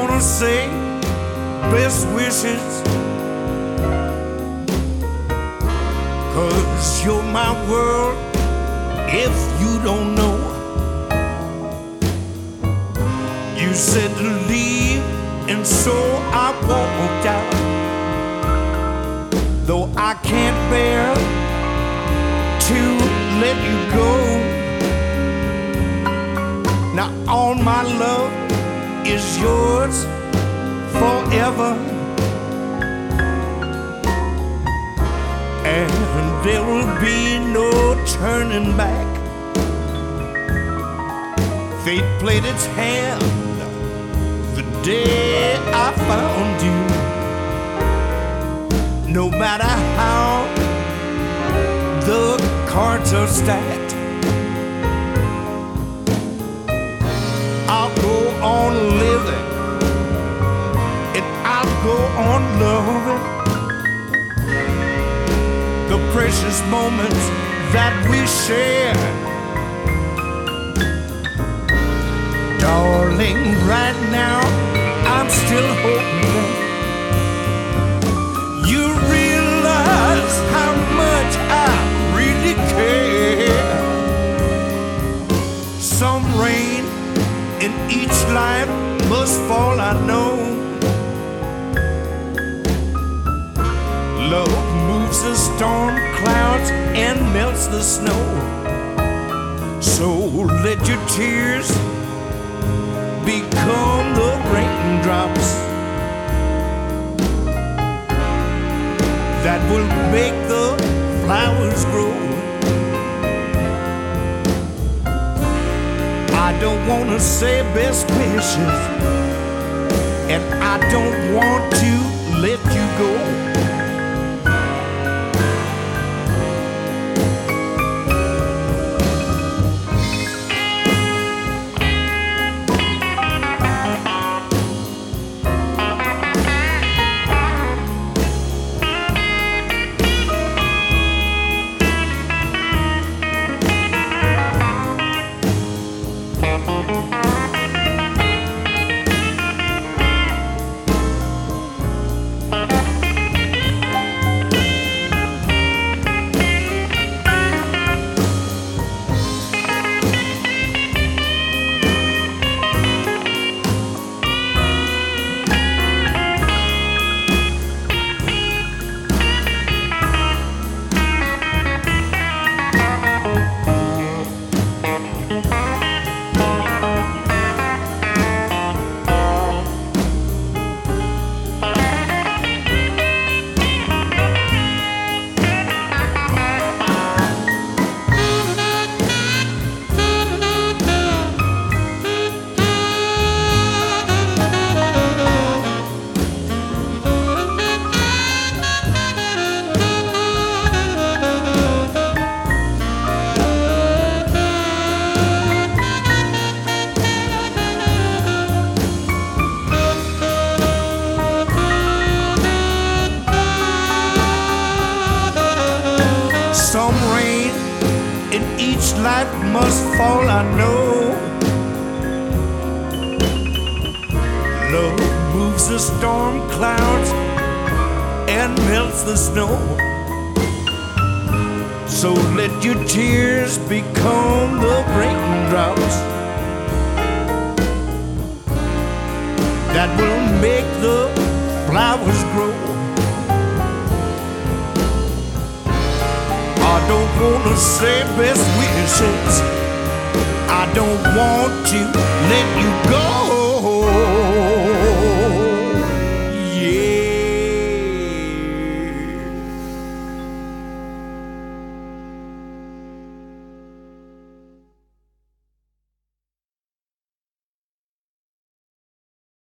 wanna say best wishes, 'cause you're my world if you don't know. You said to leave, and so I walked out, though I can't bear to let you go. Now all my love is yours forever, and there will be no turning back. Fate played its hand the day I found you. No matter how the cards are stacked, I'll go on living, and I'll go on loving the precious moments that we share. Darling, right now I'm still hoping you realize how much I really care. Some rain in each life must fall, I know. Love moves the storm clouds and melts the snow. So let your tears become the raindrops that will make the flowers grow. I don't wanna say best wishes, and I don't want to let you go. Some rain in each life must fall, I know. Love moves the storm clouds and melts the snow. So let your tears become the raindrops that will make the flowers grow. I don't wanna say best wishes, I don't want to let you go.